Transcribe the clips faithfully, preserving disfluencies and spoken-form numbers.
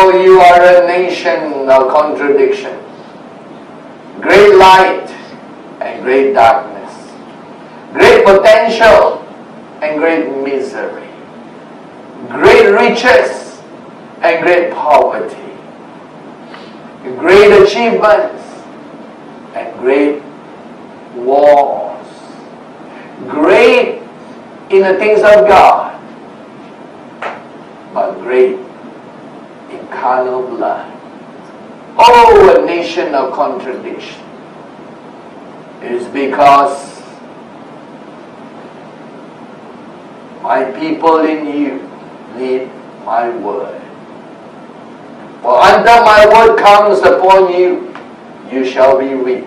know you are a nation of contradiction. Great light and great darkness. Great potential and great misery. Great riches and great poverty. Great achievements and great wars. Great in the things of God, but great in carnal blood. Oh, a nation of contradiction. It is because my people in you need my word. For until my word comes upon you, you shall be weak.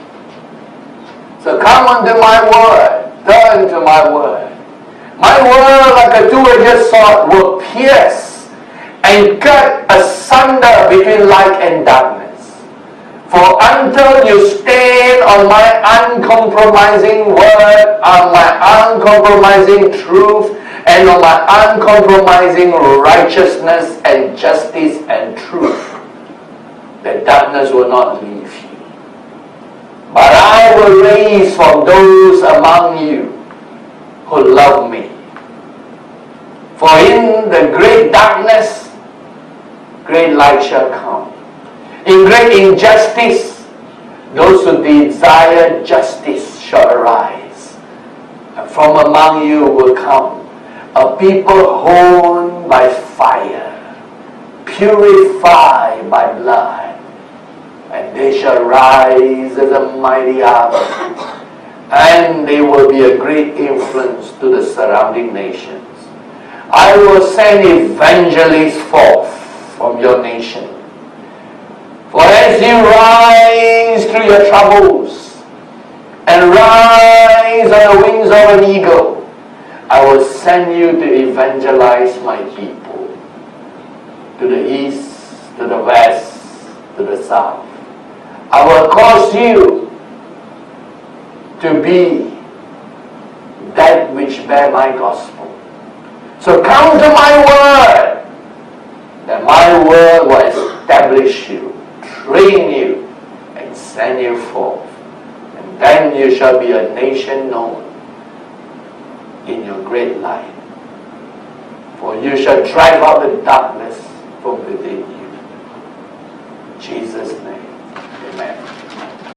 So come unto my word, turn to my word. My word, like a two-edged sword, will pierce and cut asunder between light and darkness. For until you stand on my uncompromising word, on my uncompromising truth, and on my uncompromising righteousness and justice and truth, the darkness will not leave you. But I will raise from those among you who love me. For in the great darkness, great light shall come. In great injustice, those who desire justice shall arise. And from among you will come a people honed by fire, purified by blood, and they shall rise as a mighty army, and they will be a great influence to the surrounding nations. I will send evangelists forth from your nation. For as you rise through your troubles and rise on the wings of an eagle, I will send you to evangelize my people, to the east, to the west, to the south. I will cause you to be that which bear my gospel. So come to my word, that my word will establish you, train you, and send you forth. And then you shall be a nation known in your great light. For you shall drive out the darkness from within you. In Jesus' name.